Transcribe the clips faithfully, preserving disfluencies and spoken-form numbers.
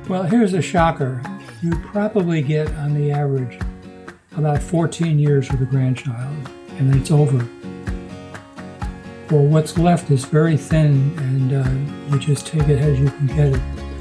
Well, here's a shocker. You probably get, on the average, about fourteen years with a grandchild, and then it's over. Or what's left is very thin, and uh, you just take it as you can get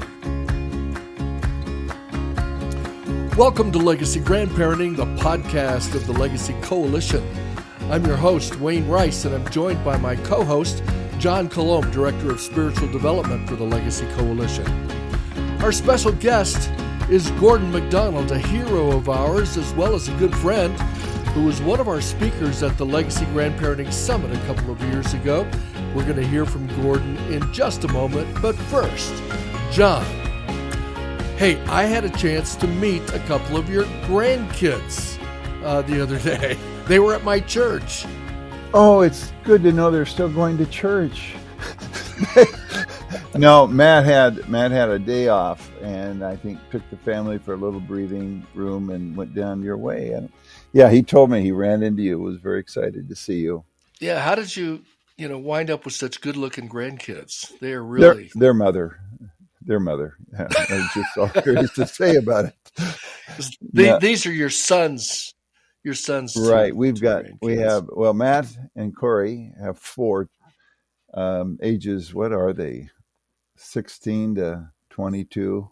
it. Welcome to Legacy Grandparenting, the podcast of the Legacy Coalition. I'm your host, Wayne Rice, and I'm joined by my co-host, John Colomb, Director of Spiritual Development for the Legacy Coalition. Our special guest is Gordon MacDonald, a hero of ours, as well as a good friend, who was one of our speakers at the Legacy Grandparenting Summit a couple of years ago. We're going to hear from Gordon in just a moment, but first, John. Hey, I had a chance to meet a couple of your grandkids uh, the other day. They were at my church. Oh, it's good to know they're still going to church. No, Matt had Matt had a day off, and I think took the family for a little breathing room and went down your way. And yeah, he told me he ran into you. Was very excited to see you. Yeah, how did you, you know, wind up with such good-looking grandkids? They are really their, their mother, their mother. Yeah, that's just all there is to say about it. They, yeah. These are your sons. Your sons, right? Two, We've two got grandkids. we have well, Matt and Corey have four um, ages. What are they? sixteen to twenty-two,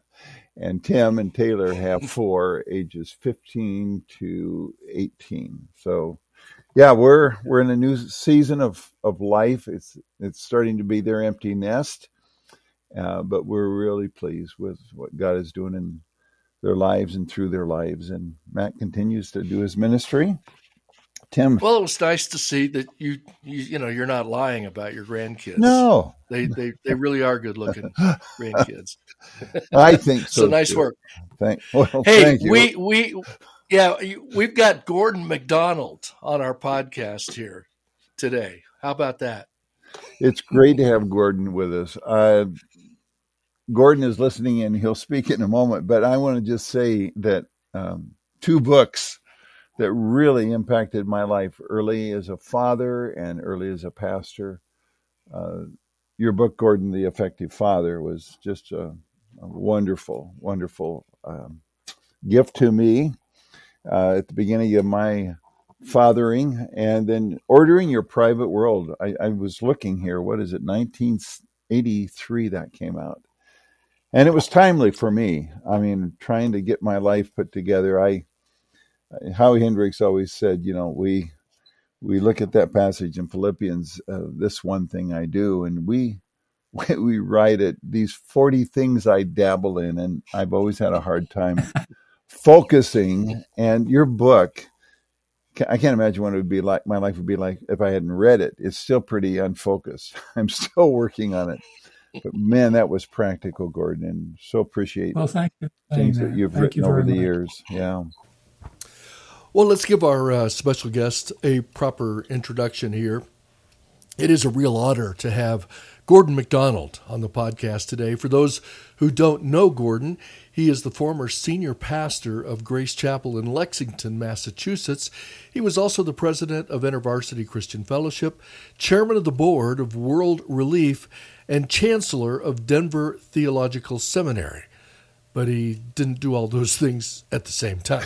and Tim and Taylor have four ages fifteen to eighteen. So, yeah, we're we're in a new season of, of life. It's it's starting to be their empty nest, uh, but we're really pleased with what God is doing in their lives and through their lives. And Matt continues to do his ministry. Tim. Well, it was nice to see that you, you, you know, you're not lying about your grandkids. No, they, they, they really are good looking grandkids. I think so. So nice too. work. Thank, well, hey, thank you. we, we, yeah, we've got Gordon MacDonald on our podcast here today. How about that? It's great to have Gordon with us. Uh, Gordon is listening in. He'll speak in a moment, but I want to just say that um, two books that really impacted my life early as a father and early as a pastor. Uh, your book, Gordon, The Effective Father, was just a, a wonderful, wonderful um, gift to me uh, at the beginning of my fathering. And then Ordering Your Private World. I, I was looking here, what is it, nineteen eighty-three that came out. And it was timely for me. I mean, trying to get my life put together. I Howie Hendricks always said, you know, we we look at that passage in Philippians, uh, this one thing I do, and we we write it, these forty things I dabble in, and I've always had a hard time focusing. And your book, I can't imagine what it would be like, my life would be like if I hadn't read it. It's still pretty unfocused. I'm still working on it. But man, that was practical, Gordon, and so appreciate well, thank you. things Amen. that you've thank written you over the much. years. Yeah. Well, let's give our uh, special guest a proper introduction here. It is a real honor to have Gordon MacDonald on the podcast today. For those who don't know Gordon, he is the former senior pastor of Grace Chapel in Lexington, Massachusetts. He was also the president of InterVarsity Christian Fellowship, chairman of the board of World Relief, and chancellor of Denver Theological Seminary. But he didn't do all those things at the same time.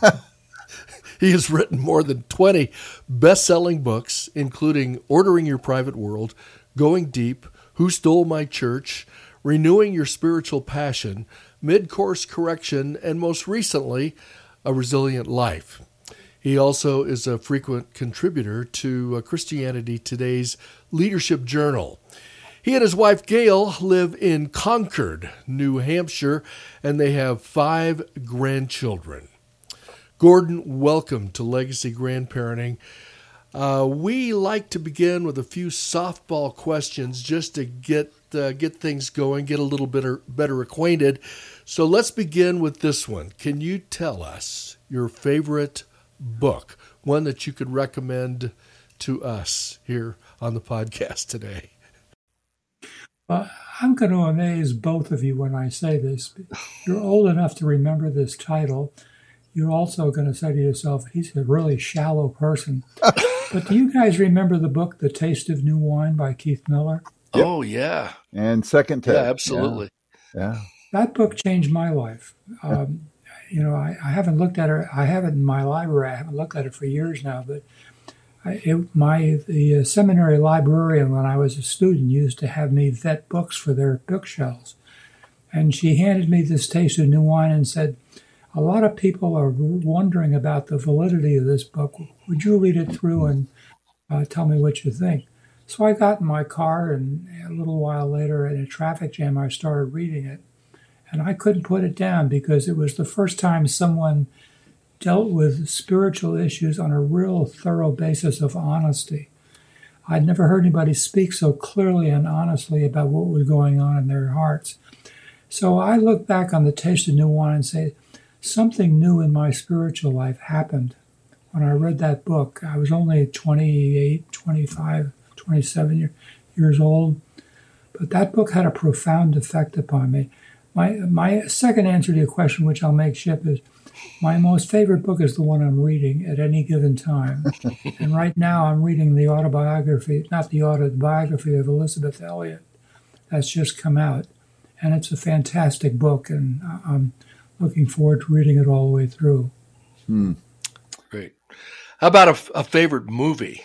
He has written more than twenty best-selling books, including Ordering Your Private World, Going Deep, Who Stole My Church, Renewing Your Spiritual Passion, Mid-Course Correction, and most recently, A Resilient Life. He also is a frequent contributor to Christianity Today's Leadership Journal. He and his wife, Gail, live in Concord, New Hampshire, and they have five grandchildren. Gordon, welcome to Legacy Grandparenting. Uh, we like to begin with a few softball questions just to get uh, get things going, get a little bit better acquainted. So let's begin with this one. Can you tell us your favorite book, one that you could recommend to us here on the podcast today? Well, I'm going to amaze both of you when I say this. You're old enough to remember this title. You're also going to say to yourself, he's a really shallow person. But do you guys remember the book, The Taste of New Wine by Keith Miller? Yep. Oh, yeah. And Second Ted. Yeah, absolutely. Yeah. that book changed my life. Um, you know, I, I haven't looked at it. I have it in my library. I haven't looked at it for years now. But I, it, my the uh, seminary librarian when I was a student used to have me vet books for their bookshelves, and she handed me this Taste of New Wine and said, "A lot of people are wondering about the validity of this book. Would you read it through and uh, tell me what you think?" So I got in my car, and a little while later, in a traffic jam, I started reading it. And I couldn't put it down because it was the first time someone dealt with spiritual issues on a real thorough basis of honesty. I'd never heard anybody speak so clearly and honestly about what was going on in their hearts. So I look back on the Taste of New Wine and say, something new in my spiritual life happened when I read that book. I was only twenty-eight, twenty-five, twenty-seven year, years old, but that book had a profound effect upon me. My my second answer to your question, which I'll make ship, is my most favorite book is the one I'm reading at any given time. And right now I'm reading the autobiography, not the autobiography of Elizabeth Elliot that's just come out. And it's a fantastic book, and I'm looking forward to reading it all the way through. Hmm. Great. How about a, a favorite movie?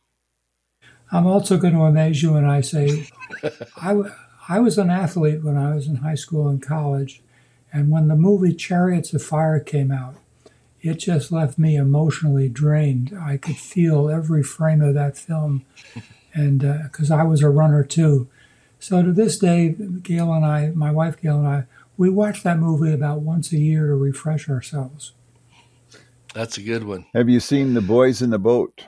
I'm also going to amaze you when I say I, I was an athlete when I was in high school and college, and when the movie Chariots of Fire came out, it just left me emotionally drained. I could feel every frame of that film, and because uh, I was a runner too. So to this day, Gail and I, my wife Gail and I, we watch that movie about once a year to refresh ourselves. That's a good one. Have you seen The Boys in the Boat?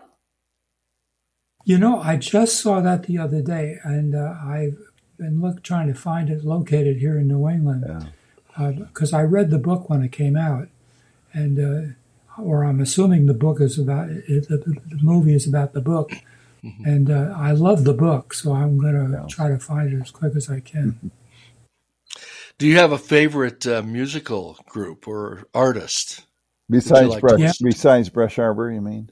You know, I just saw that the other day, and uh, I've been look, trying to find it located here in New England, because yeah. uh, I read the book when it came out, and uh, or I'm assuming the book is about it, the, the movie is about the book, mm-hmm. and uh, I love the book, so I'm going to yeah. try to find it as quick as I can. Do you have a favorite uh, musical group or artist? Besides like Brush, yeah. besides Brush Arbor, you mean?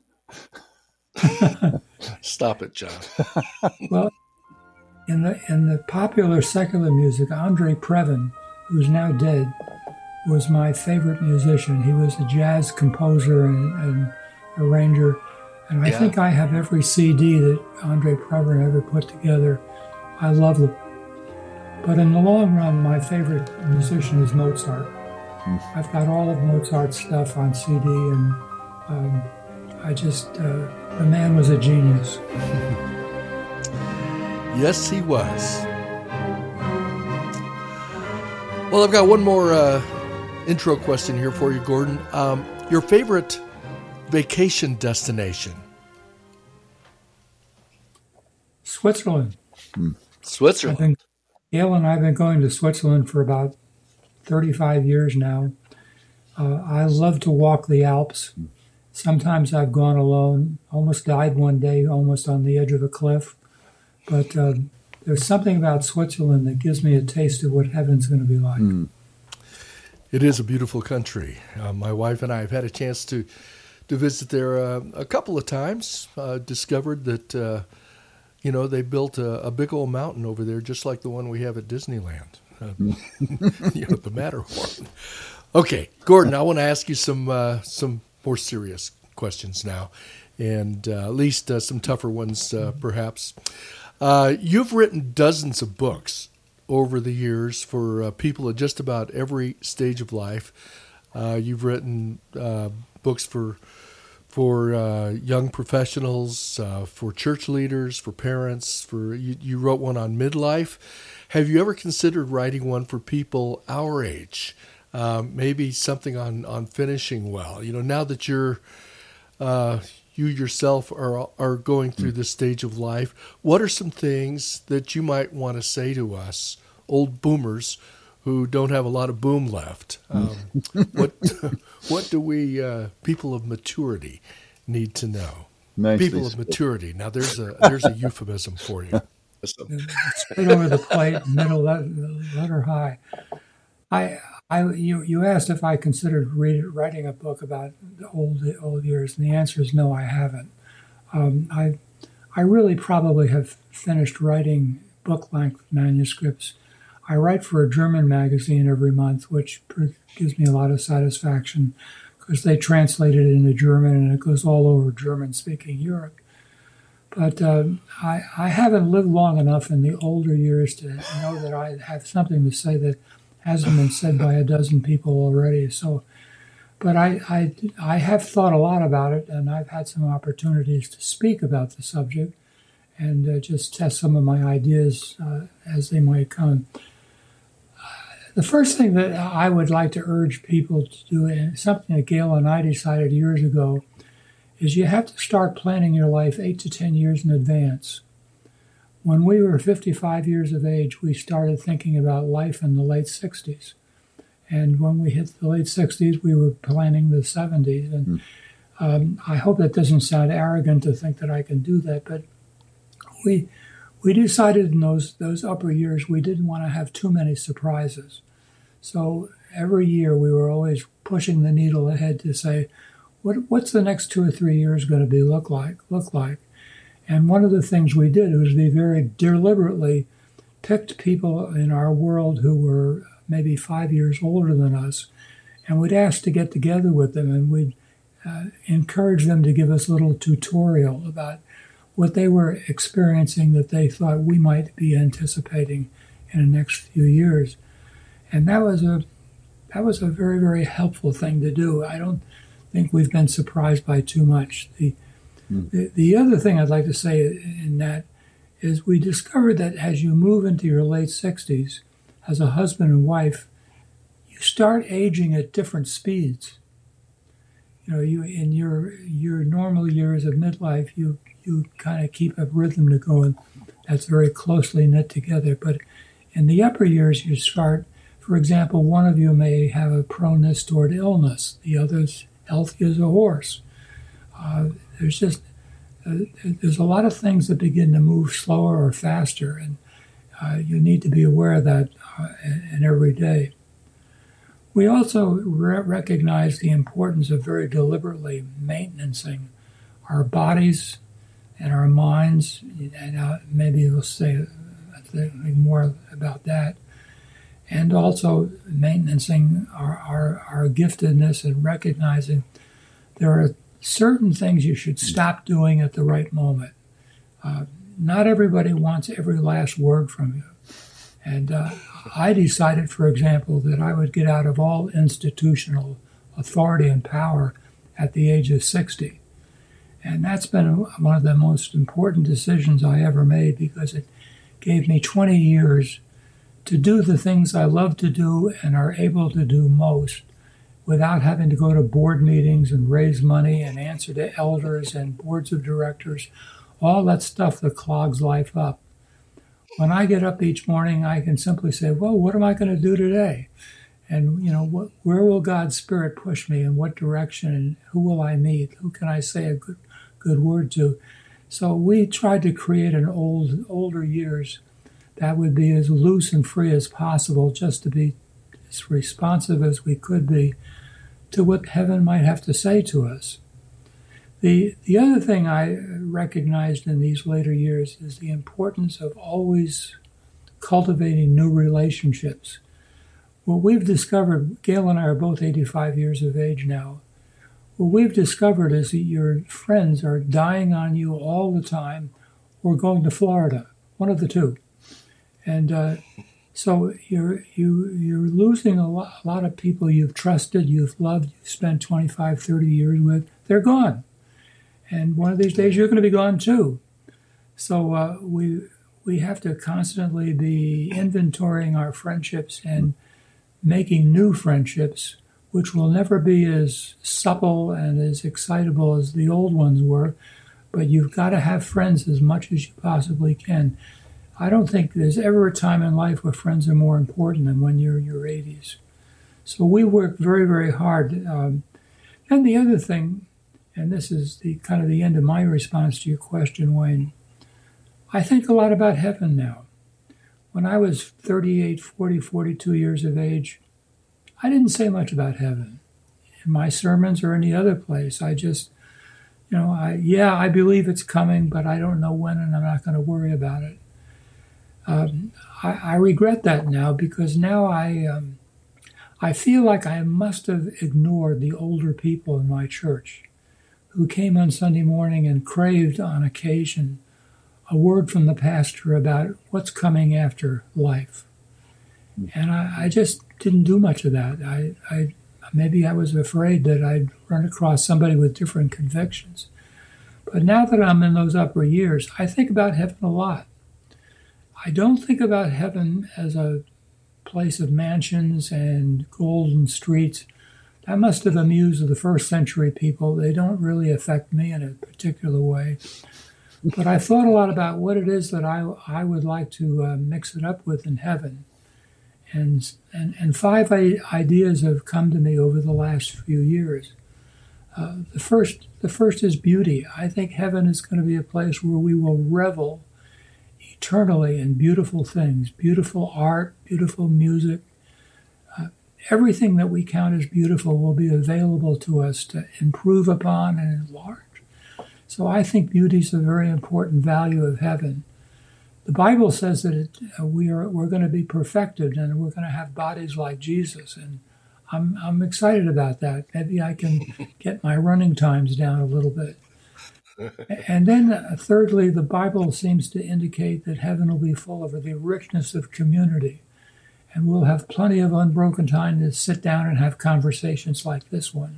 Stop it, John. Well, in the in the popular secular music, Andre Previn, who's now dead, was my favorite musician. He was a jazz composer and, and arranger, and I yeah. think I have every C D that Andre Previn ever put together. I love them. But in the long run, my favorite musician is Mozart. Mm. I've got all of Mozart's stuff on C D, and um, I just, uh, the man was a genius. Yes, he was. Well, I've got one more uh, intro question here for you, Gordon. Um, your favorite vacation destination? Switzerland. Hmm. Switzerland. I think Gail and I have been going to Switzerland for about thirty-five years now. Uh, I love to walk the Alps. Sometimes I've gone alone, almost died one day, almost on the edge of a cliff. But uh, there's something about Switzerland that gives me a taste of what heaven's going to be like. Mm. It is a beautiful country. Uh, my wife and I have had a chance to, to visit there uh, a couple of times. Uh, discovered that, uh, you know, they built a, a big old mountain over there, just like the one we have at Disneyland. Uh, you know, the Matterhorn. Okay, Gordon, I want to ask you some uh, some more serious questions now, and uh, at least uh, some tougher ones, uh, perhaps. Uh, you've written dozens of books over the years for uh, people at just about every stage of life. Uh, you've written uh, books for for uh, young professionals, uh, for church leaders, for parents. For you, you wrote one on midlife. Have you ever considered writing one for people our age? Uh, maybe something on, on finishing well. You know, now that you're uh, you yourself are are going through this stage of life, what are some things that you might want to say to us, old boomers, who don't have a lot of boom left? Um, what what do we uh, people of maturity need to know? Nicely people of said. maturity. Now there's a there's a euphemism for you. Straight over the plate, middle letter, letter high. I, I, you, you asked if I considered read, writing a book about the old, the old years, and the answer is no, I haven't. Um, I, I really probably have finished writing book-length manuscripts I write for a German magazine every month, which gives me a lot of satisfaction because they translate it into German and it goes all over German-speaking Europe. But um, I, I haven't lived long enough in the older years to know that I have something to say that hasn't been said by a dozen people already. So, but I, I, I have thought a lot about it, and I've had some opportunities to speak about the subject and uh, just test some of my ideas uh, as they might come. The first thing that I would like to urge people to do, and something that Gail and I decided years ago, is you have to start planning your life eight to ten years in advance. When we were fifty-five years of age, we started thinking about life in the late sixties. And when we hit the late sixties, we were planning the seventies. And mm. um, I hope that doesn't sound arrogant to think that I can do that, but we we decided in those those upper years we didn't want to have too many surprises. So every year we were always pushing the needle ahead to say, what what's the next two or three years going to be look like look like? And one of the things we did was we very deliberately picked people in our world who were maybe five years older than us, and we'd ask to get together with them, and we'd uh, encourage them to give us a little tutorial about what they were experiencing that they thought we might be anticipating in the next few years. And that was a that was a very, very helpful thing to do. I don't think we've been surprised by too much. The, mm. the the other thing I'd like to say in that is we discovered that as you move into your late sixties, as a husband and wife, you start aging at different speeds. You know, you in your your normal years of midlife, you you kind of keep a rhythm to go, and that's very closely knit together. But in the upper years, you start, for example, one of you may have a proneness toward illness. The other's healthy as a horse. Uh, there's just, uh, there's a lot of things that begin to move slower or faster, and uh, you need to be aware of that uh, in, in every day. We also re- recognize the importance of very deliberately maintaining our bodies and our minds, and uh, maybe we'll say more about that, and also maintaining our, our, our giftedness and recognizing there are certain things you should stop doing at the right moment. Uh, not everybody wants every last word from you. And uh, I decided, for example, that I would get out of all institutional authority and power at the age of sixty. And that's been one of the most important decisions I ever made, because it gave me twenty years to do the things I love to do and are able to do most without having to go to board meetings and raise money and answer to elders and boards of directors, all that stuff that clogs life up. When I get up each morning, I can simply say, well, what am I going to do today? And, you know, what, where will God's Spirit push me, in what direction, and who will I meet? Who can I say a good good word to? So we tried to create an old, older years that would be as loose and free as possible, just to be as responsive as we could be to what heaven might have to say to us. The the other thing I recognized in these later years is the importance of always cultivating new relationships. What we've discovered, Gail and I are both eighty-five years of age now, what we've discovered is that your friends are dying on you all the time or going to Florida, one of the two. And uh, so you're you, you're losing a lot, a lot of people you've trusted, you've loved, you've spent twenty-five, thirty years with. They're gone. And one of these days you're going to be gone too. So uh, we we have to constantly be inventorying our friendships and making new friendships, which will never be as supple and as excitable as the old ones were. But you've got to have friends as much as you possibly can. I don't think there's ever a time in life where friends are more important than when you're in your eighties. So we work very, very hard. Um, and the other thing, and this is the kind of the end of my response to your question, Wayne, I think a lot about heaven now. When I was thirty-eight, forty, forty-two years of age, I didn't say much about heaven in my sermons or any other place. I just, you know, I yeah, I believe it's coming, but I don't know when, and I'm not going to worry about it. Um, I, I regret that now because now I um, I feel like I must have ignored the older people in my church who came on Sunday morning and craved on occasion a word from the pastor about what's coming after life. And I, I just didn't do much of that. I, I maybe I was afraid that I'd run across somebody with different convictions. But now that I'm in those upper years, I think about heaven a lot. I don't think about heaven as a place of mansions and golden streets. That must have amused the first century people. They don't really affect me in a particular way. But I thought a lot about what it is that I, I would like to uh, mix it up with in heaven. And, and, and five ideas have come to me over the last few years. Uh, the first the first is beauty. I think heaven is going to be a place where we will revel eternally in beautiful things, beautiful art, beautiful music. Uh, everything that we count as beautiful will be available to us to improve upon and enlarge. So I think beauty is a very important value of heaven. The Bible says that it, uh, we are we're going to be perfected and we're going to have bodies like Jesus, and I'm I'm excited about that. Maybe I can get my running times down a little bit. And then, uh, thirdly, the Bible seems to indicate that heaven will be full of the richness of community, and we'll have plenty of unbroken time to sit down and have conversations like this one.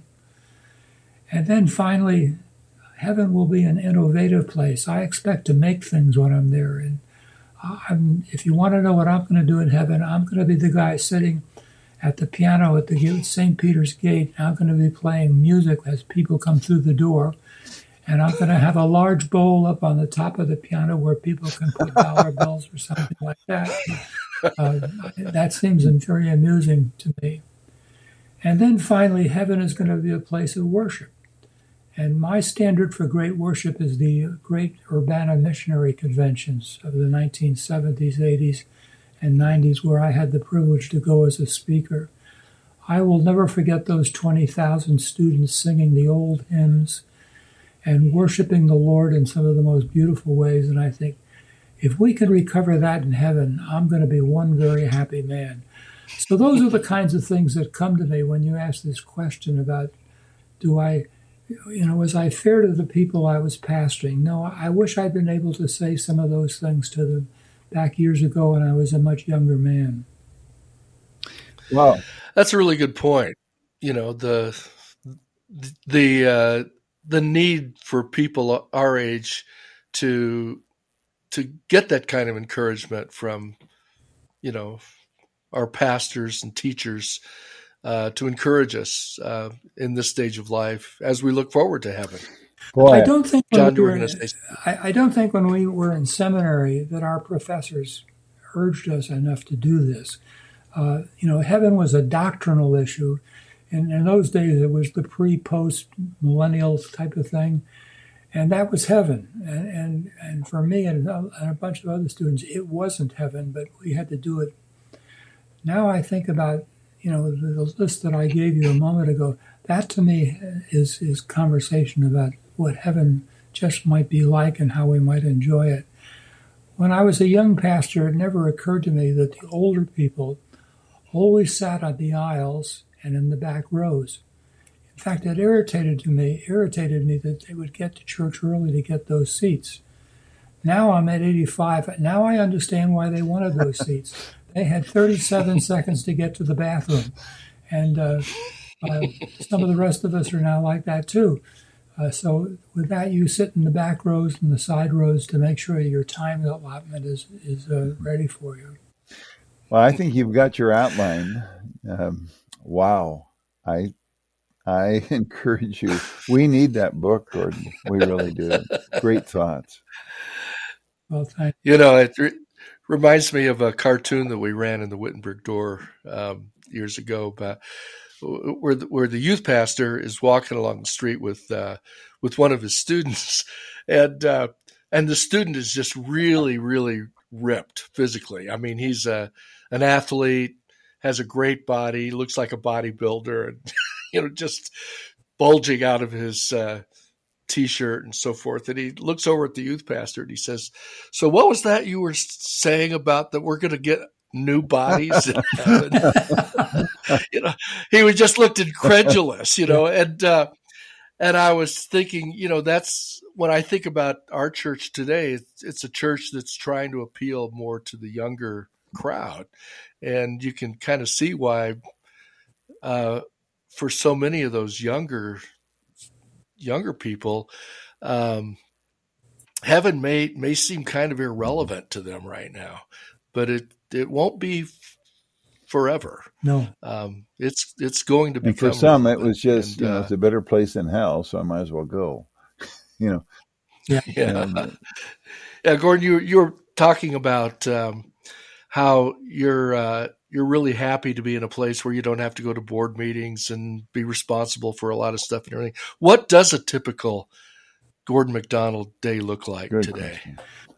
And then finally, heaven will be an innovative place. I expect to make things when I'm there. And I'm, if you want to know what I'm going to do in heaven, I'm going to be the guy sitting at the piano at the Saint Peter's Gate. I'm going to be playing music as people come through the door. And I'm going to have a large bowl up on the top of the piano where people can put dollar bills or something like that. Uh, that seems very amusing to me. And then finally, heaven is going to be a place of worship. And my standard for great worship is the great Urbana missionary conventions of the nineteen seventies, eighties, and nineties, where I had the privilege to go as a speaker. I will never forget those twenty thousand students singing the old hymns and worshiping the Lord in some of the most beautiful ways. And I think, if we can recover that in heaven, I'm going to be one very happy man. So those are the kinds of things that come to me when you ask this question about, do I, you know, was I fair to the people I was pastoring? No, I wish I'd been able to say some of those things to them back years ago when I was a much younger man. Wow. That's a really good point. You know, the, the, uh, the need for people our age to to get that kind of encouragement from, you know, our pastors and teachers uh, to encourage us uh, in this stage of life as we look forward to heaven. Boy. I don't think when John, we you were were, going to say I, I don't think when we were in seminary that our professors urged us enough to do this. Uh, you know, heaven was a doctrinal issue. And in those days, it was the pre-post millennial type of thing. And that was heaven. And and, and for me and a, and a bunch of other students, it wasn't heaven, but we had to do it. Now I think about, you know, the, the list that I gave you a moment ago. That to me is, is conversation about what heaven just might be like and how we might enjoy it. When I was a young pastor, it never occurred to me that the older people always sat on the aisles and in the back rows. In fact, it irritated to me, irritated me that they would get to church early to get those seats. Now I'm at eighty-five. Now I understand why they wanted those seats. They had thirty-seven seconds to get to the bathroom. And uh, uh, some of the rest of us are now like that too. Uh, so with that, you sit in the back rows and the side rows to make sure your time allotment is, is uh, ready for you. Well, I think you've got your outline. Um, Wow. I I encourage you. We need that book, Gordon. We really do. Great thoughts. Well, thank you. You know, it re- reminds me of a cartoon that we ran in the Wittenberg Door um, years ago, about where the, where the youth pastor is walking along the street with uh, with one of his students, and uh, and the student is just really, really ripped physically. I mean, he's a an athlete. Has a great body, looks like a bodybuilder, and you know, just bulging out of his uh, T-shirt and so forth. And he looks over at the youth pastor and he says, "So what was that you were saying about that we're going to get new bodies in heaven?" You know, he was just looked incredulous, you know, and, uh, and I was thinking, you know, that's when I think about our church today, it's, it's a church that's trying to appeal more to the younger crowd. And you can kind of see why, uh, for so many of those younger, younger people, um, heaven may, may seem kind of irrelevant to them right now, but it, it won't be forever. No. Um, it's, it's going to And become. for some, it was just, and, you know, uh, it's a better place than hell, so I might as well go, you know. Yeah. Yeah. You know, Yeah. Gordon, you, you were talking about, um, how you're, uh, you're really happy to be in a place where you don't have to go to board meetings and be responsible for a lot of stuff and everything. What does a typical Gordon MacDonald day look like Good today? question.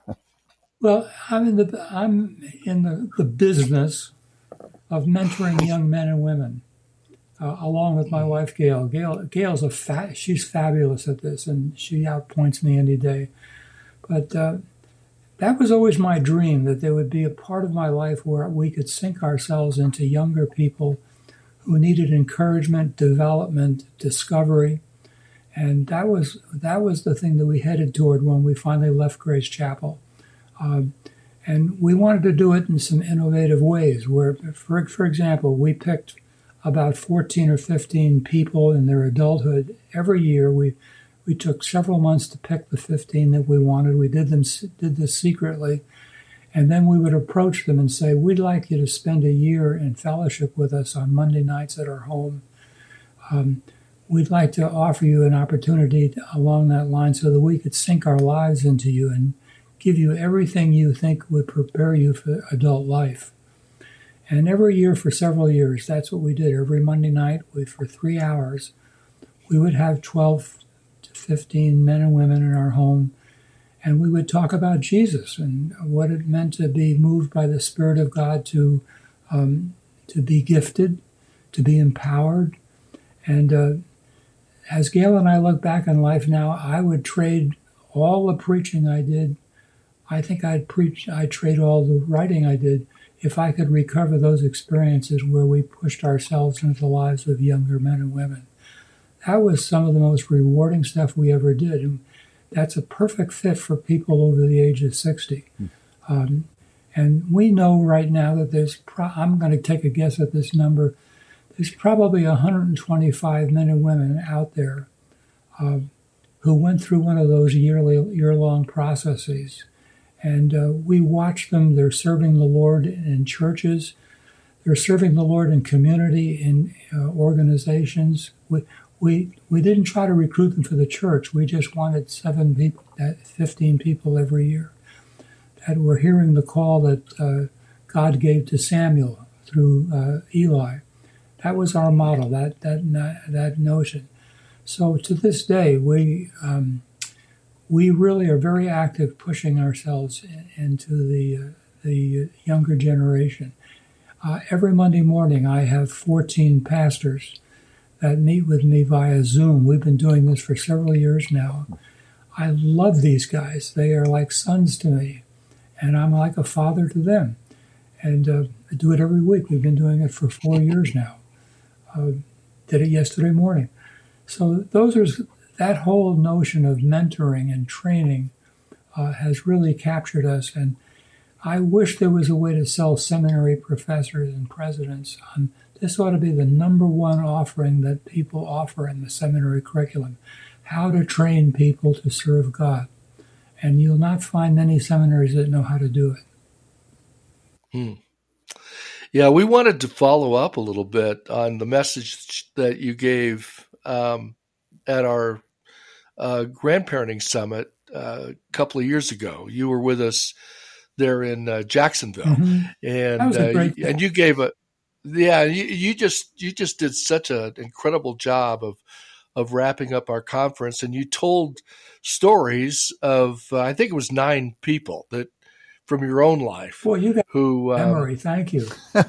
Well, I'm in the I'm in the, the business of mentoring young men and women, uh, along with my wife Gail. Gail Gail's a fa- she's fabulous at this, and she outpoints me any day. But uh, that was always my dream, that there would be a part of my life where we could sink ourselves into younger people who needed encouragement, development, discovery. And that was that was the thing that we headed toward when we finally left Grace Chapel. Um, and we wanted to do it in some innovative ways where, for, for example, we picked about fourteen or fifteen people in their adulthood. Every year we we took several months to pick the fifteen that we wanted. We did them did this secretly. And then we would approach them and say, "We'd like you to spend a year in fellowship with us on Monday nights at our home. Um, we'd like to offer you an opportunity to, along that line so that we could sink our lives into you and give you everything you think would prepare you for adult life." And every year for several years, that's what we did. Every Monday night, we, for three hours, we would have twelve to fifteen men and women in our home, and we would talk about Jesus and what it meant to be moved by the Spirit of God, to um, to be gifted, to be empowered. And uh, as Gail and I look back on life now, I would trade all the preaching I did. I think I'd preach, I'd trade all the writing I did if I could recover those experiences where we pushed ourselves into the lives of younger men and women. That was some of the most rewarding stuff we ever did. And that's a perfect fit for people over the age of sixty. Mm. Um, and we know right now that there's, pro- I'm going to take a guess at this number, there's probably one hundred twenty-five men and women out there uh, who went through one of those yearly, year-long processes. And uh, we watch them. They're serving the Lord in churches. They're serving the Lord in community, in uh, organizations. We, we we didn't try to recruit them for the church. We just wanted seven people, fifteen people every year that were hearing the call that uh, God gave to Samuel through uh, Eli. That was our model, that that that notion. So to this day, we um, we really are very active pushing ourselves in, into the uh, the younger generation. Uh, every Monday morning, I have fourteen pastors that meet with me via Zoom. We've been doing this for several years now. I love these guys. They are like sons to me, and I'm like a father to them. And uh, I do it every week. We've been doing it for four years now. Uh, did it yesterday morning. So those are that whole notion of mentoring and training uh, has really captured us. And I wish there was a way to sell seminary professors and presidents on this. Ought to be the number one offering that people offer in the seminary curriculum, how to train people to serve God. And you'll not find many seminaries that know how to do it. Hmm. Yeah, we wanted to follow up a little bit on the message that you gave um, at our uh, grandparenting summit uh, a couple of years ago. You were with us there in uh, Jacksonville, Mm-hmm. and That was a great uh, and you gave a yeah you, you just you just did such an incredible job of of wrapping up our conference, and you told stories of uh, I think it was nine people that from your own life. Boy, you got who um, memory. Thank you.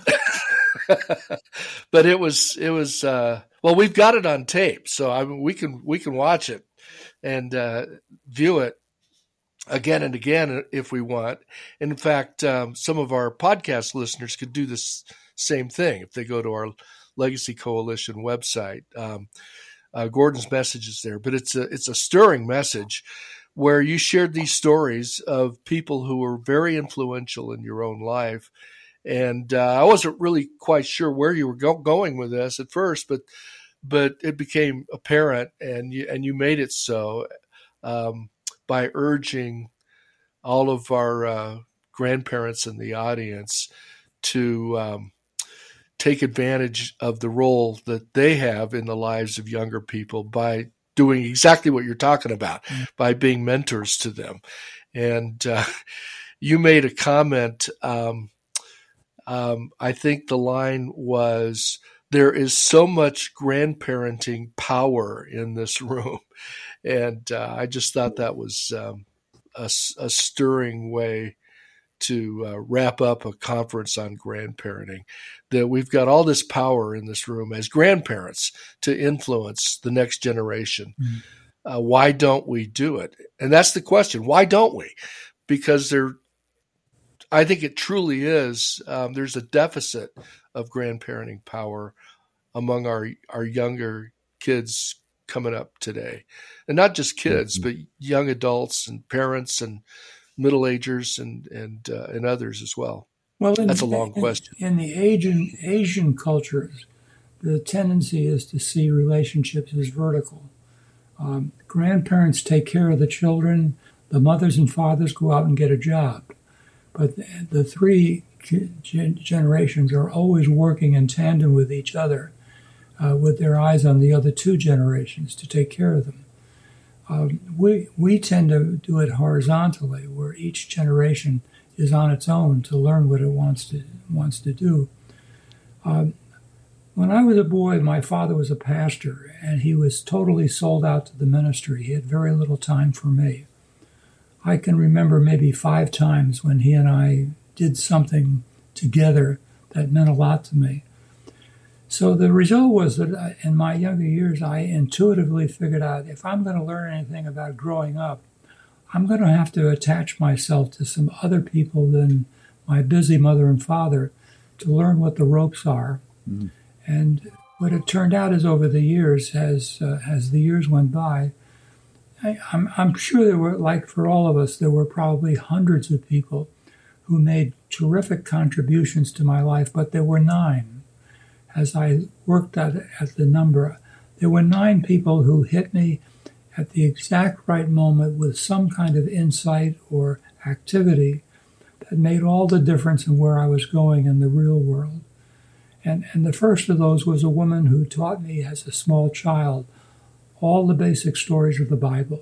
But it was it was uh, well, we've got it on tape, so I mean, we can we can watch it, and uh, view it again and again if we want. In fact, um, some of our podcast listeners could do this same thing if they go to our Legacy Coalition website. Um, uh, Gordon's message is there, but it's a it's a stirring message where you shared these stories of people who were very influential in your own life. And uh, I wasn't really quite sure where you were go- going with this at first, but but it became apparent, and you and you made it so um, by urging all of our uh, grandparents in the audience to um, take advantage of the role that they have in the lives of younger people by doing exactly what you're talking about, mm-hmm. by being mentors to them. And uh, you made a comment. Um, um, I think the line was, there is so much grandparenting power in this room. And uh, I just thought that was um, a, a stirring way to uh, wrap up a conference on grandparenting, that we've got all this power in this room as grandparents to influence the next generation. Mm. Uh, why don't we do it? And that's the question. Why don't we? Because there, I think it truly is, um, there's a deficit of grandparenting power among our, our younger kids coming up today. And not just kids, mm-hmm. but young adults and parents and middle-agers and and uh, and others as well. Well, in, that's a long in, question. In the Asian Asian cultures, the tendency is to see relationships as vertical. Um, grandparents take care of the children. The mothers and fathers go out and get a job. But the, the three gen- generations are always working in tandem with each other, uh, with their eyes on the other two generations to take care of them. Um, we we tend to do it horizontally, where each generation is on its own to learn what it wants to wants to do. Um, when I was a boy, my father was a pastor, and he was totally sold out to the ministry. He had very little time for me. I can remember maybe five times when he and I did something together that meant a lot to me. So the result was that in my younger years, I intuitively figured out, if I'm going to learn anything about growing up, I'm going to have to attach myself to some other people than my busy mother and father to learn what the ropes are. Mm-hmm. And what it turned out is, over the years, as uh, as the years went by, I, I'm, I'm sure there were, like for all of us, there were probably hundreds of people who made terrific contributions to my life, but there were nine. As I worked at, at the number, there were nine people who hit me at the exact right moment with some kind of insight or activity that made all the difference in where I was going in the real world. And, and the first of those was a woman who taught me as a small child all the basic stories of the Bible.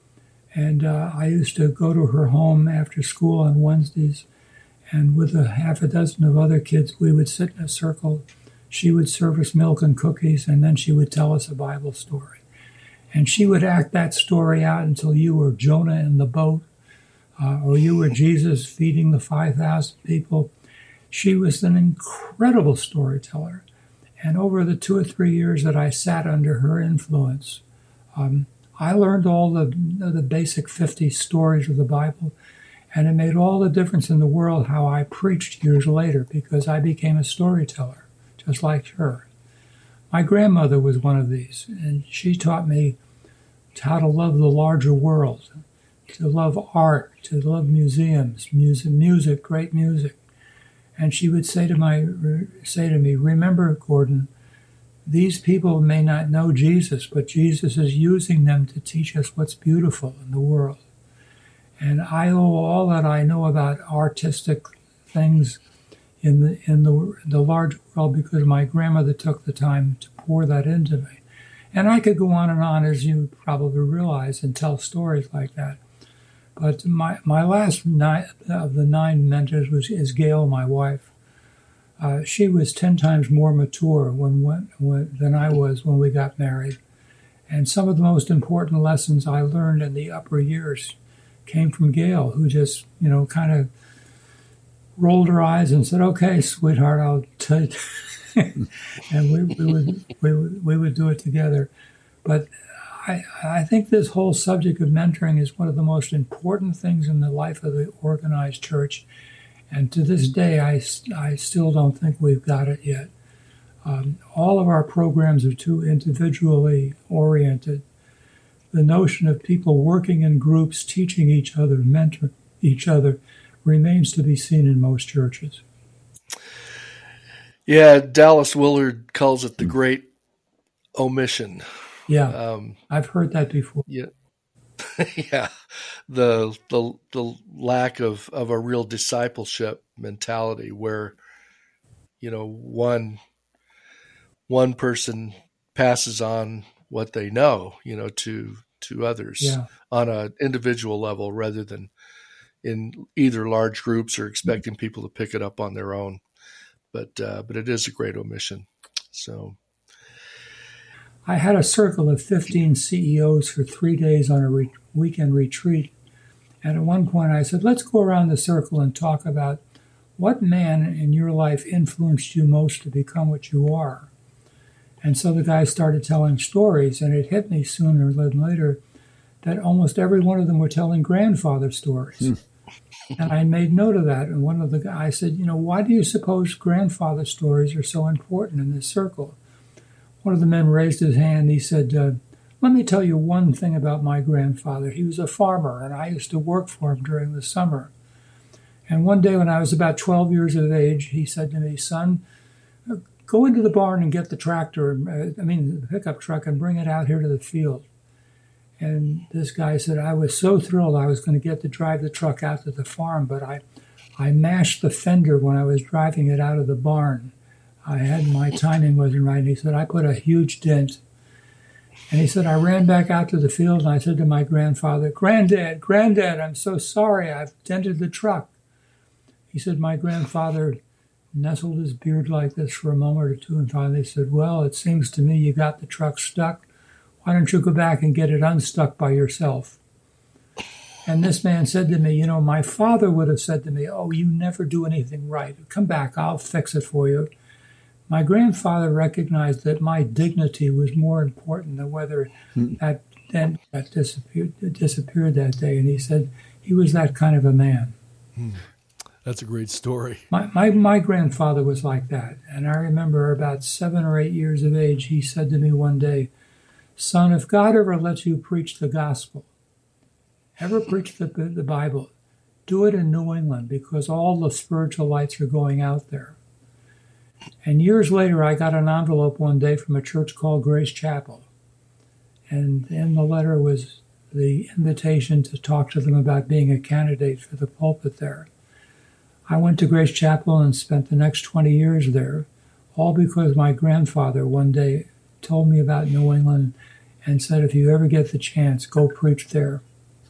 And uh, I used to go to her home after school on Wednesdays, and with a half a dozen of other kids, we would sit in a circle. She would serve us milk and cookies, and then she would tell us a Bible story. And she would act that story out until you were Jonah in the boat, uh, or you were Jesus feeding the five thousand people. She was an incredible storyteller. And over the two or three years that I sat under her influence, um, I learned all the, the basic fifty stories of the Bible, and it made all the difference in the world how I preached years later, because I became a storyteller, just like her. My grandmother was one of these, and she taught me how to love the larger world, to love art, to love museums, music, music, great music. And she would say to my say to me, remember, Gordon, these people may not know Jesus, but Jesus is using them to teach us what's beautiful in the world. And I owe all that I know about artistic things in the in the the large world because my grandmother took the time to pour that into me. And I could go on and on, as you probably realize, and tell stories like that. But my my last nine of the nine mentors was is Gail, my wife. Uh, she was ten times more mature when, when when than I was when we got married. And some of the most important lessons I learned in the upper years came from Gail, who just, you know, kind of rolled her eyes and said, "Okay, sweetheart, I'll take," and we, we would we would we would do it together. But I, I think this whole subject of mentoring is one of the most important things in the life of the organized church. And to this day, I, I still don't think we've got it yet. Um, all of our programs are too individually oriented. The notion of people working in groups, teaching each other, mentoring each other, remains to be seen in most churches. Yeah, Dallas Willard calls it the great omission. Yeah, um, I've heard that before. Yeah, yeah, the the the lack of, of a real discipleship mentality, where you know one one person passes on what they know, you know, to to others yeah. on an individual level, rather than in either large groups or expecting people to pick it up on their own. But uh, but it is a great omission. So. I had a circle of fifteen C E Os for three days on a re- weekend retreat. And at one point I said, let's go around the circle and talk about what man in your life influenced you most to become what you are. And so the guys started telling stories, and it hit me sooner than later that almost every one of them were telling grandfather stories. Mm. And I made note of that. And one of the guys said, you know, why do you suppose grandfather stories are so important in this circle? One of the men raised his hand. He said, uh, let me tell you one thing about my grandfather. He was a farmer, and I used to work for him during the summer. And one day when I was about twelve years of age, he said to me, son, go into the barn and get the tractor, I mean, the pickup truck, and bring it out here to the field. And this guy said, I was so thrilled I was going to get to drive the truck out to the farm, but I, I mashed the fender when I was driving it out of the barn. I had, my timing wasn't right. And he said, I put a huge dent. And he said, I ran back out to the field and I said to my grandfather, Granddad, Granddad, I'm so sorry, I've dented the truck. He said, my grandfather nestled his beard like this for a moment or two and finally said, well, it seems to me you got the truck stuck. Why don't you go back and get it unstuck by yourself? And this man said to me, you know, my father would have said to me, oh, you never do anything right. Come back, I'll fix it for you. My grandfather recognized that my dignity was more important than whether mm. that dent that disappeared, disappeared that day. And he said he was that kind of a man. Mm. That's a great story. My, my my grandfather was like that. And I remember about seven or eight years of age, he said to me one day, son, if God ever lets you preach the gospel, ever preach the, the Bible, do it in New England because all the spiritual lights are going out there. And years later, I got an envelope one day from a church called Grace Chapel. And in the letter was the invitation to talk to them about being a candidate for the pulpit there. I went to Grace Chapel and spent the next twenty years there, all because my grandfather one day told me about New England and said, if you ever get the chance, go preach there.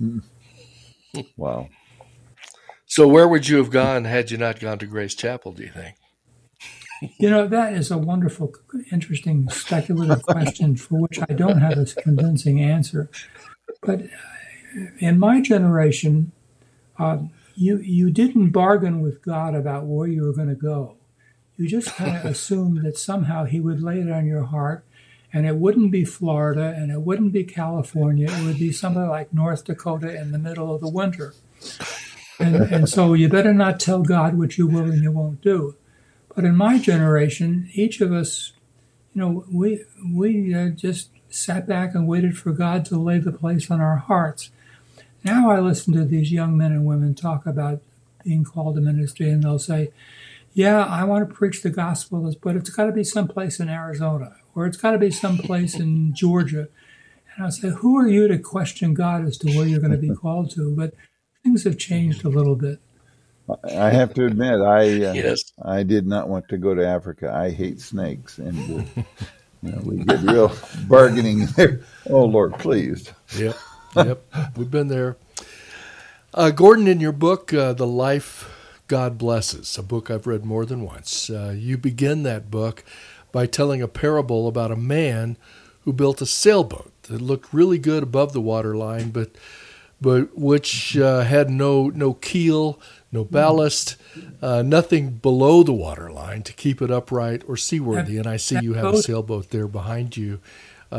Wow. So where would you have gone had you not gone to Grace Chapel, do you think? You know, that is a wonderful, interesting, speculative question for which I don't have a convincing answer. But in my generation, uh, you you didn't bargain with God about where you were going to go. You just kind of assumed that somehow he would lay it on your heart, and it wouldn't be Florida, and it wouldn't be California. It would be somewhere like North Dakota in the middle of the winter. And, and so you better not tell God what you will and you won't do. But in my generation, each of us, you know, we we uh, just sat back and waited for God to lay the place on our hearts. Now I listen to these young men and women talk about being called to ministry, and they'll say, yeah, I want to preach the gospel, but it's got to be someplace in Arizona, or it's got to be someplace in Georgia. And I'll say, who are you to question God as to where you're going to be called to? But things have changed a little bit. I have to admit, I uh, yes. I did not want to go to Africa. I hate snakes, and uh, you know, we get real bargaining there. Oh Lord, please. Yep, yep, we've been there. Uh, Gordon, in your book, uh, "The Life God Blesses," a book I've read more than once, uh, you begin that book by telling a parable about a man who built a sailboat that looked really good above the waterline, but but which uh, had no no keel. No ballast, uh, nothing below the waterline to keep it upright or seaworthy. And I see you have a sailboat there behind you. Um,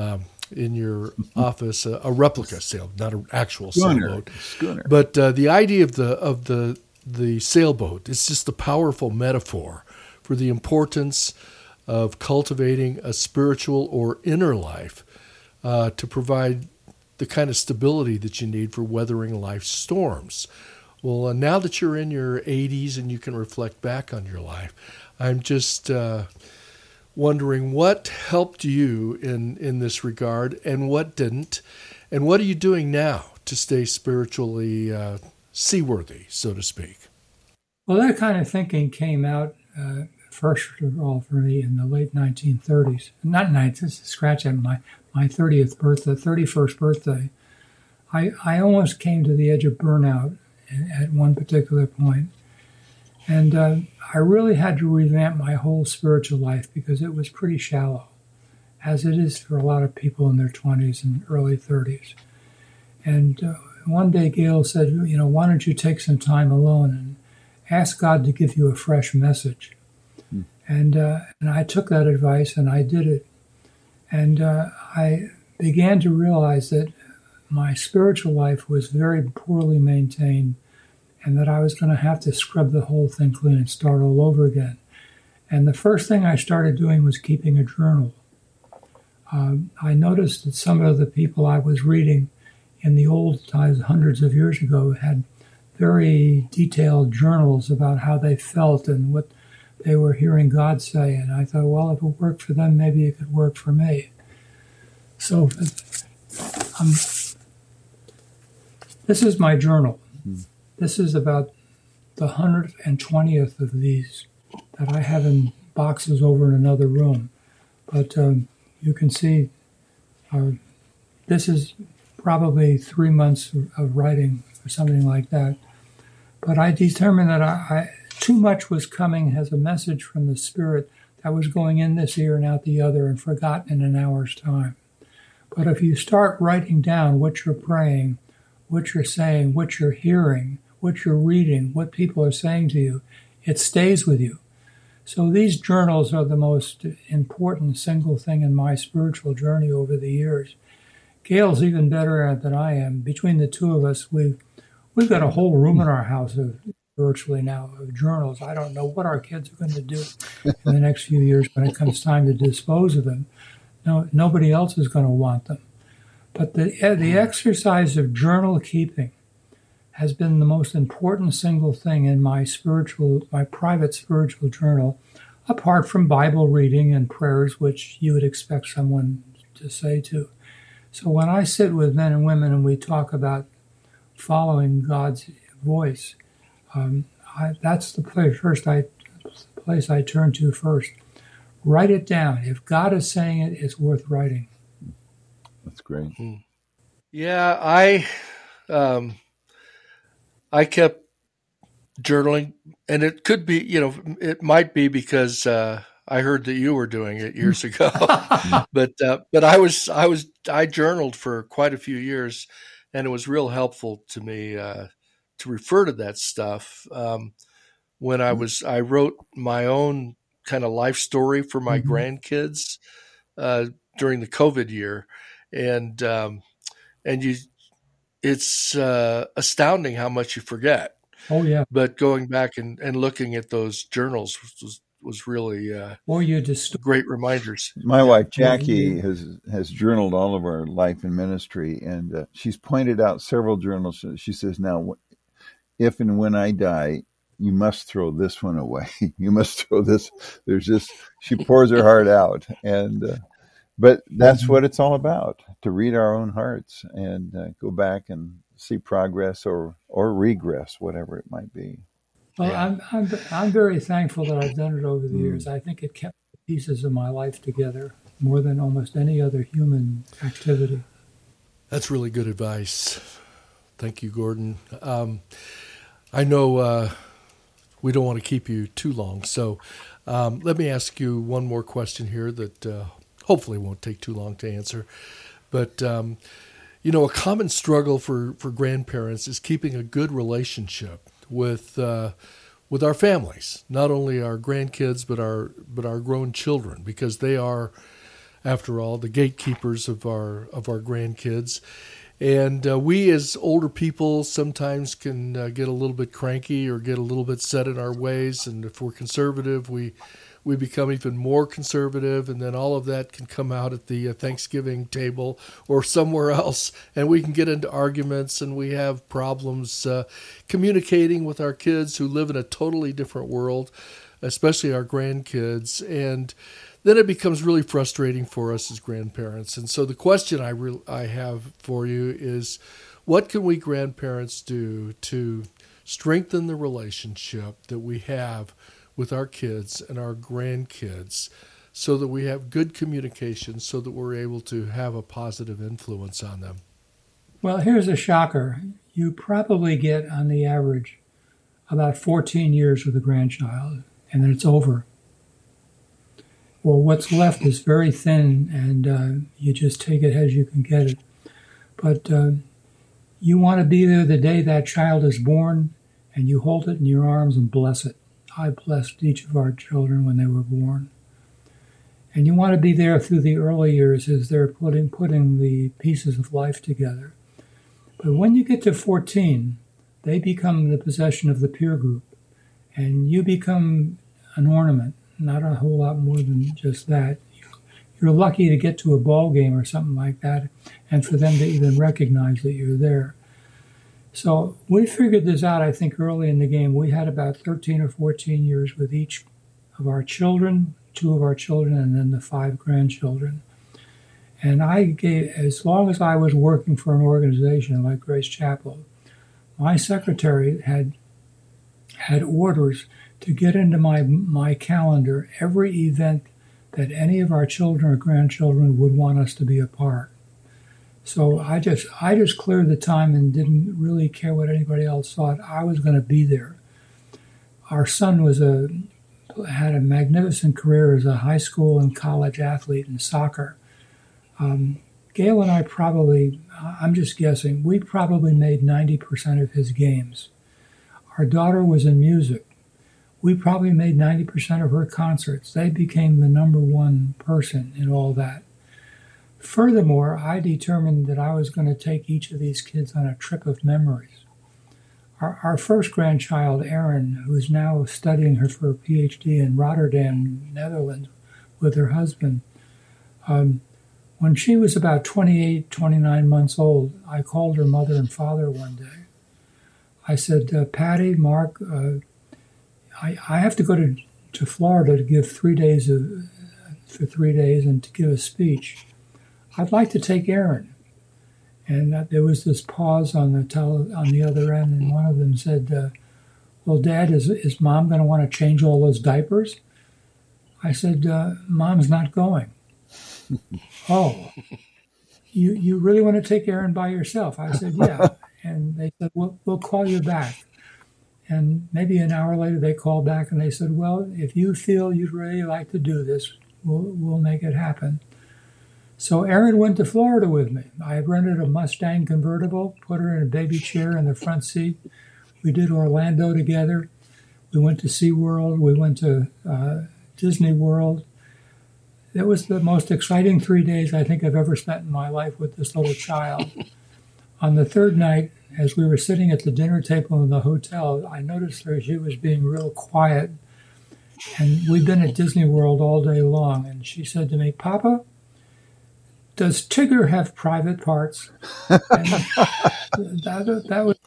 in your office, a, a replica sail, not an actual Schooner. sailboat. Schooner. But uh, the idea of the of the the sailboat, it's just a powerful metaphor for the importance of cultivating a spiritual or inner life uh, to provide the kind of stability that you need for weathering life's storms. Well, uh, now that you're in your eighties and you can reflect back on your life, I'm just uh, wondering what helped you in, in this regard and what didn't, and what are you doing now to stay spiritually uh, seaworthy, so to speak? Well, that kind of thinking came out uh, first of all for me in the late nineteen thirties. Not nineties, scratch at my, my thirtieth birthday, thirty-first birthday. I, I almost came to the edge of burnout at one particular point. And uh, I really had to revamp my whole spiritual life because it was pretty shallow, as it is for a lot of people in their twenties and early thirties. And uh, one day Gail said, you know, why don't you take some time alone and ask God to give you a fresh message? Hmm. And, uh, and I took that advice and I did it. And uh, I began to realize that my spiritual life was very poorly maintained and that I was going to have to scrub the whole thing clean and start all over again. And the first thing I started doing was keeping a journal. Um, I noticed that some of the people I was reading in the old times, hundreds of years ago, had very detailed journals about how they felt and what they were hearing God say. And I thought, well, if it worked for them, maybe it could work for me. So um, this is my journal. Mm-hmm. This is about the one hundred twentieth of these that I have in boxes over in another room. But um, you can see uh, this is probably three months of writing or something like that. But I determined that I, I, too much was coming as a message from the Spirit that was going in this ear and out the other and forgotten in an hour's time. But if you start writing down what you're praying, what you're saying, what you're hearing, what you're reading, what people are saying to you, it stays with you. So these journals are the most important single thing in my spiritual journey over the years. Gail's even better at it than I am. Between the two of us, we've, we've got a whole room in our house of virtually now of journals. I don't know what our kids are going to do in the next few years when it comes time to dispose of them. No, nobody else is going to want them. But the the exercise of journal keeping has been the most important single thing in my spiritual, my private spiritual journal, apart from Bible reading and prayers, which you would expect someone to say to. So when I sit with men and women and we talk about following God's voice, um, I, that's the place first I the place I turn to first. Write it down. If God is saying it, it's worth writing. That's great. Yeah, I um, I kept journaling, and it could be, you know, it might be because uh, I heard that you were doing it years ago, but uh, but I was I was I journaled for quite a few years, and it was real helpful to me uh, to refer to that stuff. Um, when I was I wrote my own kind of life story for my mm-hmm. grandkids uh, during the COVID year. And, um, and you, it's, uh, astounding how much you forget. Oh yeah. But going back and, and looking at those journals was, was really, uh, or you just great reminders. My wife, Jackie, has, has journaled all of our life and ministry. And, uh, she's pointed out several journals. She says, now, if and when I die, you must throw this one away. You must throw this. There's just, she pours her heart out. And, uh, But that's what it's all about, to read our own hearts and uh, go back and see progress or, or regress, whatever it might be. Well, yeah. I'm, I'm I'm very thankful that I've done it over the mm. years. I think it kept pieces of my life together more than almost any other human activity. That's really good advice. Thank you, Gordon. Um, I know uh, we don't want to keep you too long, so um, let me ask you one more question here that uh, hopefully won't take too long to answer. But, um, you know, a common struggle for, for grandparents is keeping a good relationship with uh, with our families, not only our grandkids, but our but our grown children, because they are after all, the gatekeepers of our of our grandkids. And uh, we as older people sometimes can uh, get a little bit cranky or get a little bit set in our ways. And if we're conservative, we we become even more conservative. And then all of that can come out at the uh, Thanksgiving table or somewhere else. And we can get into arguments, and we have problems uh, communicating with our kids who live in a totally different world, especially our grandkids. And then it becomes really frustrating for us as grandparents. And so the question I re- I have for you is, what can we grandparents do to strengthen the relationship that we have with our kids and our grandkids so that we have good communication, so that we're able to have a positive influence on them? Well, here's a shocker. You probably get, on the average, about fourteen years with a grandchild, and then it's over. Well, what's left is very thin, and uh, you just take it as you can get it. But uh, you want to be there the day that child is born, and you hold it in your arms and bless it. I blessed each of our children when they were born. And you want to be there through the early years as they're putting putting the pieces of life together. But when you get to fourteen, they become the possession of the peer group, and you become an ornament. Not a whole lot more than just that. You're lucky to get to a ball game or something like that, and for them to even recognize that you're there. So we figured this out, I think, early in the game. We had about thirteen or fourteen years with each of our children, two of our children, and then the five grandchildren. And I gave, as long as I was working for an organization like Grace Chapel, my secretary had had orders to get into my my calendar every event that any of our children or grandchildren would want us to be a part. So I just I just cleared the time and didn't really care what anybody else thought. I was going to be there. Our son was a had a magnificent career as a high school and college athlete in soccer. Um, Gail and I probably, I'm just guessing, we probably made ninety percent of his games. Our daughter was in music. We probably made ninety percent of her concerts. They became the number one person in all that. Furthermore, I determined that I was going to take each of these kids on a trip of memories. Our, our first grandchild, Erin, who is now studying her for a P H D in Rotterdam, Netherlands, with her husband, um, when she was about twenty-eight, twenty-nine months old, I called her mother and father one day. I said, uh, Patty, Mark, uh, I, I have to go to, to Florida to give three days of, for three days and to give a speech. I'd like to take Erin. And uh, there was this pause on the tele, on the other end, and one of them said, uh, well, Dad, is, is Mom going to want to change all those diapers? I said, uh, Mom's not going. Oh, you you really want to take Erin by yourself? I said, yeah. And they said, we'll, we'll call you back. And maybe an hour later, they called back and they said, well, if you feel you'd really like to do this, we'll, we'll make it happen. So Erin went to Florida with me. I rented a Mustang convertible, put her in a baby chair in the front seat. We did Orlando together. We went to SeaWorld. We went to uh, Disney World. It was the most exciting three days I think I've ever spent in my life with this little child. On the third night, as we were sitting at the dinner table in the hotel, I noticed her, she was being real quiet. And we'd been at Disney World all day long. And she said to me, Papa, does Tigger have private parts? And that, that was...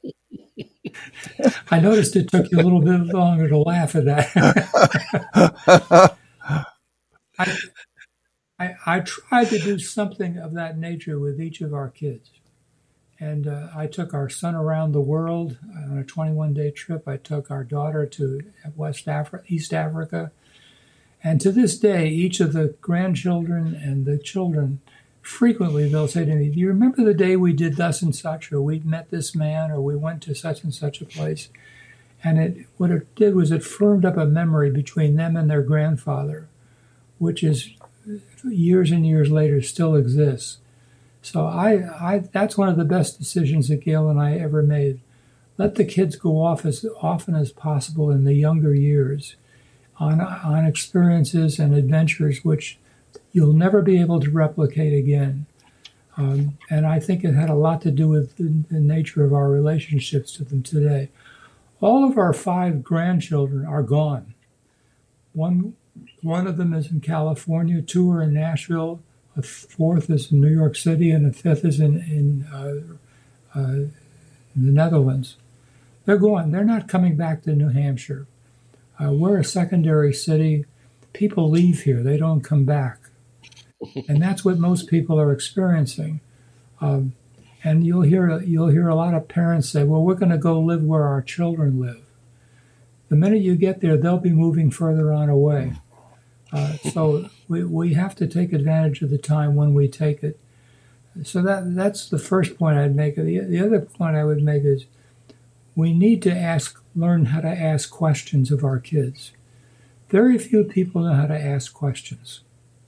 I noticed it took you a little bit longer to laugh at that. I, I, I tried to do something of that nature with each of our kids. And uh, I took our son around the world on a twenty-one day trip. I took our daughter to West Africa, East Africa. And to this day, each of the grandchildren and the children, frequently they'll say to me, do you remember the day we did thus and such, or we met this man, or we went to such and such a place? And it what it did was it firmed up a memory between them and their grandfather, which is years and years later still exists. So I, I, that's one of the best decisions that Gail and I ever made. Let the kids go off as often as possible in the younger years on, on experiences and adventures which you'll never be able to replicate again. Um, and I think it had a lot to do with the, the nature of our relationships to them today. All of our five grandchildren are gone. One one of them is in California, two are in Nashville, a fourth is in New York City, and a fifth is in, in, uh, uh, in the Netherlands. They're gone. They're not coming back to New Hampshire. Uh, we're a secondary city. People leave here. They don't come back. And that's what most people are experiencing. Um, and you'll hear you'll hear a lot of parents say, well, we're going to go live where our children live. The minute you get there, they'll be moving further on away. Uh, so we, we have to take advantage of the time when we take it. So that that's the first point I'd make. The, the other point I would make is we need to ask, learn how to ask questions of our kids. Very few people know how to ask questions.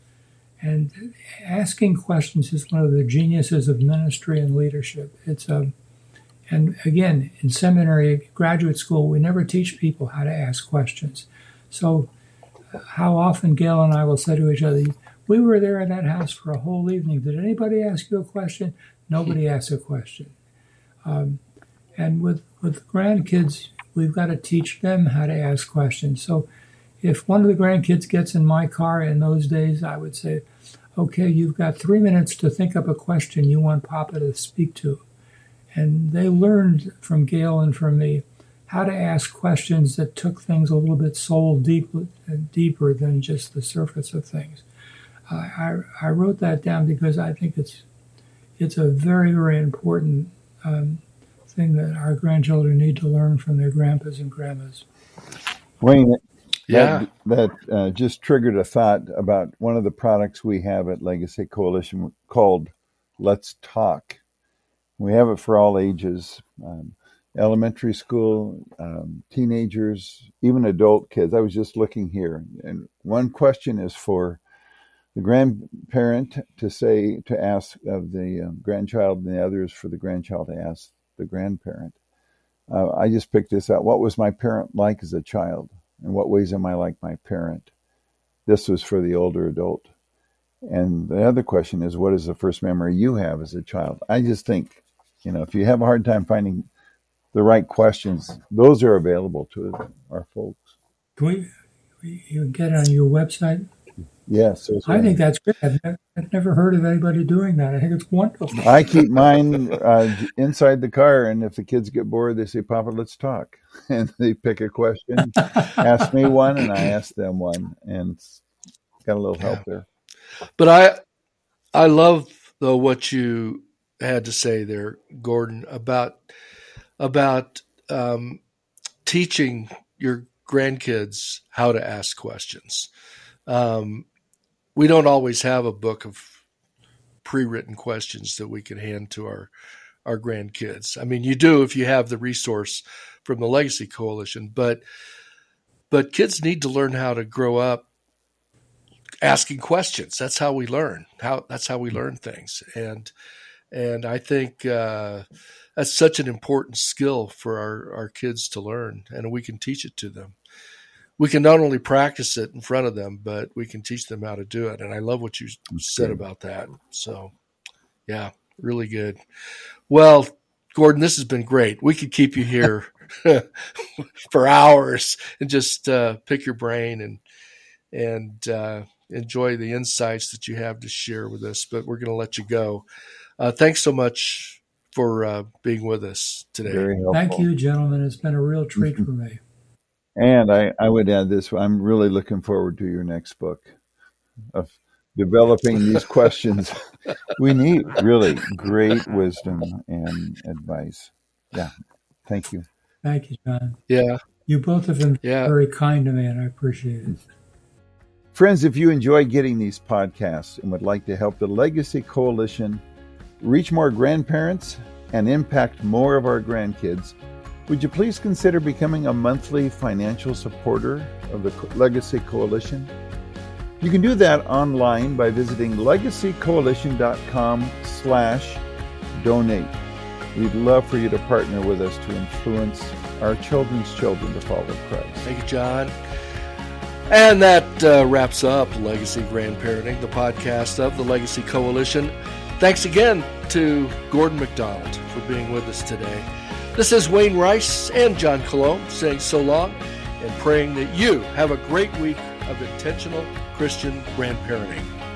And asking questions is one of the geniuses of ministry and leadership. It's a, and again, in seminary, graduate school, we never teach people how to ask questions. So how often Gail and I will say to each other, we were there in that house for a whole evening. Did anybody ask you a question? Nobody asked a question. Um, and with, with grandkids, we've got to teach them how to ask questions. So if one of the grandkids gets in my car in those days, I would say, okay, you've got three minutes to think up a question you want Papa to speak to. And they learned from Gail and from me how to ask questions that took things a little bit soul deep, deeper than just the surface of things. Uh, I, I wrote that down because I think it's it's a very, very important um, thing that our grandchildren need to learn from their grandpas and grandmas. Wayne, Yeah. that, that uh, just triggered a thought about one of the products we have at Legacy Coalition called Let's Talk. We have it for all ages, um, elementary school, um, teenagers, even adult kids. I was just looking here, and one question is for the grandparent to say, to ask of the uh, grandchild, and the other is for the grandchild to ask the grandparent. Uh, I just picked this out. What was my parent like as a child? In what ways am I like my parent? This was for the older adult. And the other question is, what is the first memory you have as a child? I just think, you know, if you have a hard time finding the right questions, those are available to our folks. Can we, you get it on your website? Yes. I think that's great. I've never, I've never heard of anybody doing that. I think it's wonderful. I keep mine uh, inside the car, and if the kids get bored, they say, Papa, let's talk. And they pick a question, ask me one, and I ask them one. And it's got a little help there. But I I love, though, what you had to say there, Gordon, about, about um, teaching your grandkids how to ask questions. Um, we don't always have a book of pre-written questions that we can hand to our, our grandkids. I mean, you do if you have the resource from the Legacy Coalition, but but kids need to learn how to grow up asking questions. That's how we learn. How that's how we learn things. And and I think uh, that's such an important skill for our, our kids to learn, and we can teach it to them. We can not only practice it in front of them, but we can teach them how to do it. And I love what you said about that. So, yeah, really good. Well, Gordon, this has been great. We could keep you here for hours and just uh, pick your brain and and uh, enjoy the insights that you have to share with us. But we're going to let you go. Uh, thanks so much for uh, being with us today. Very helpful. Thank you, gentlemen. It's been a real treat for me. And I, I would add this. I'm really looking forward to your next book of developing these questions. We need really great wisdom and advice. Yeah. Thank you. Thank you, John. Yeah. You both have been Yeah. very kind to me, and I appreciate it. Friends, if you enjoy getting these podcasts and would like to help the Legacy Coalition reach more grandparents and impact more of our grandkids, would you please consider becoming a monthly financial supporter of the Legacy Coalition? You can do that online by visiting legacycoalition.com slash donate. We'd love for you to partner with us to influence our children's children to follow Christ. Thank you, John. And that uh, wraps up Legacy Grandparenting, the podcast of the Legacy Coalition. Thanks again to Gordon MacDonald for being with us today. This is Wayne Rice and John Cologne saying so long and praying that you have a great week of intentional Christian grandparenting.